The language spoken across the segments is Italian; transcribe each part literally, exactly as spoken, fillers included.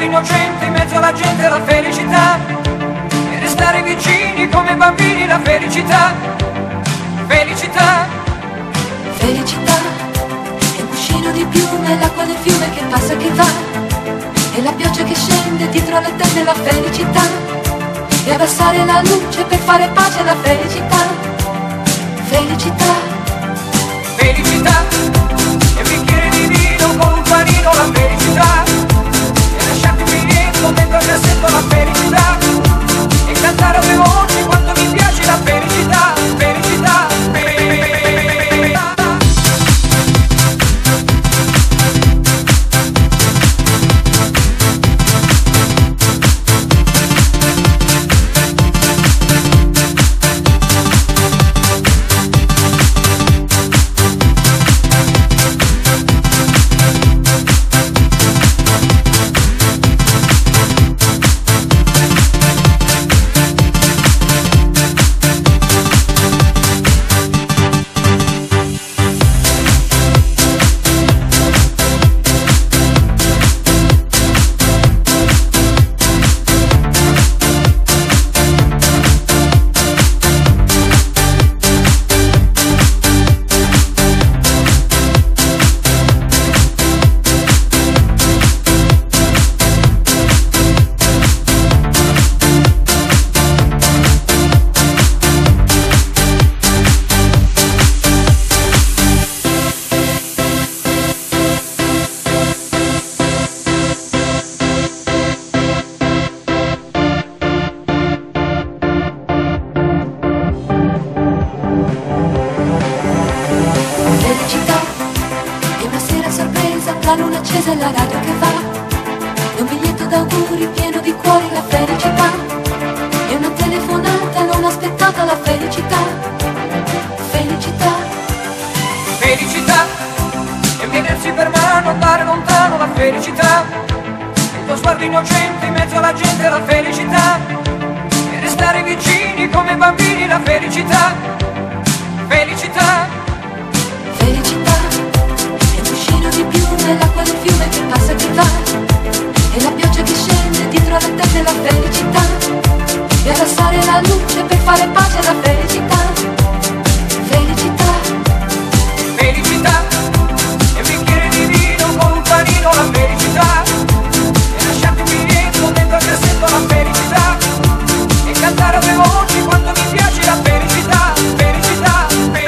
sguardo innocente in mezzo alla gente la felicità, e restare vicini come bambini la felicità, felicità. Felicità è un cuscino di piume, l'acqua del fiume che passa e che va, e la pioggia che scende dietro le tende la felicità, e abbassare la luce per fare pace alla felicità, felicità. Felicità, e un bicchiere di vino con un panino la felicità, e lasciarti un biglietto dentro il cassetto la felicità, e cantare a due voci quando mi piace la felicità, felicità, felicità. La luna accesa e la radio che va, e un biglietto d'auguri pieno di cuori la felicità, e una telefonata non aspettata la felicità, felicità. Felicità, e tenersi per mano, andare lontano la felicità, il tuo sguardo innocente in mezzo alla gente la felicità, e restare vicini come bambini la felicità, felicità. Felicità è un cuscino di piume, l'acqua del fiume che passa e che va, e la pioggia che scende dietro le tende la felicità, e abbassare la luce per fare pace alla felicità, felicità. Felicità, e un bicchiere di vino con un panino la felicità, e lasciarti un biglietto dentro il cassetto la felicità, e cantare a due voci quando mi piace la felicità, felicità, felicità.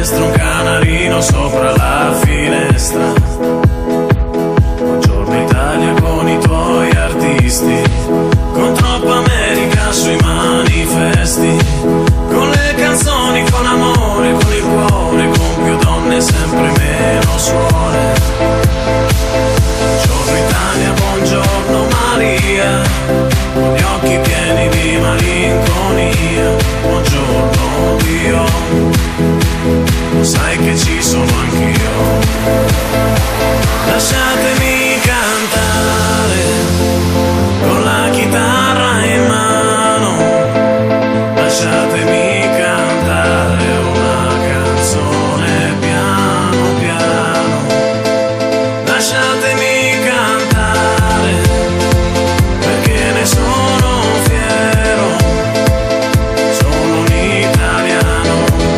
destra un canarino sopra la finestra. Buongiorno Italia con i tuoi artisti, con troppa America sui manifesti, con le canzoni, con amore, con il cuore, con più donne, sempre meno suore. Buongiorno Italia, buongiorno Maria, con gli occhi pieni di malinconia. Buongiorno Dio, lo sai che ci sono anch'io. Lasciatemi cantare con la chitarra in mano, lasciatemi cantare una canzone piano piano, lasciatemi cantare perché ne sono fiero, sono un italiano,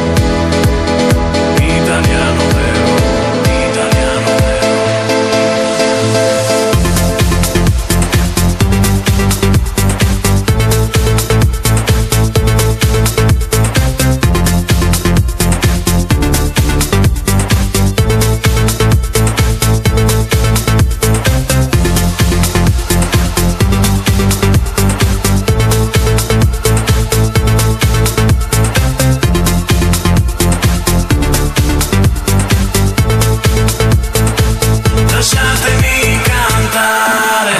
italiano vero, italiano vero. Lasciatemi cantare.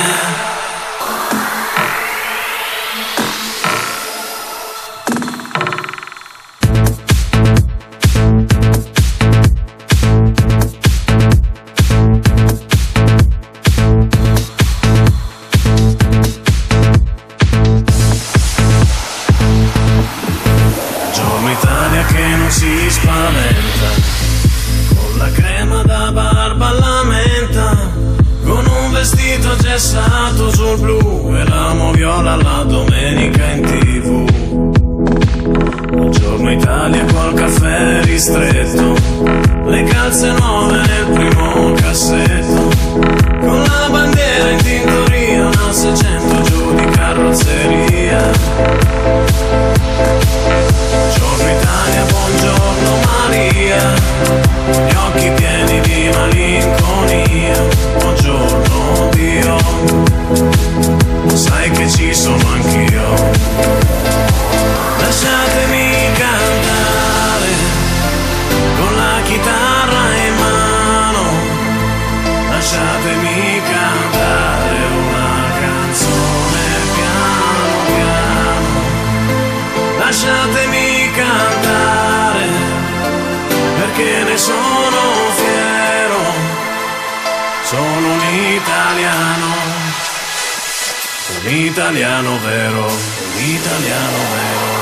Buongiorno Italia che non si spaventa, con la crema da barba alla menta, con un vestito gessato sul blu e l'amo viola la domenica in tivù. Buongiorno Italia col caffè ristretto, le calze nuove nel primo cassetto, con la bandiera in tintoria, una seicento giù di carrozzeria. Buongiorno Italia, buongiorno Maria, gli occhi pieni di malinconia. Buongiorno Dio, lo sai che ci sono anch'io. Lasciatemi cantare con la chitarra in mano, lasciatemi cantare una canzone piano piano, lasciatemi cantare perché ne sono fiero, sono un italiano, un italiano vero, un italiano vero.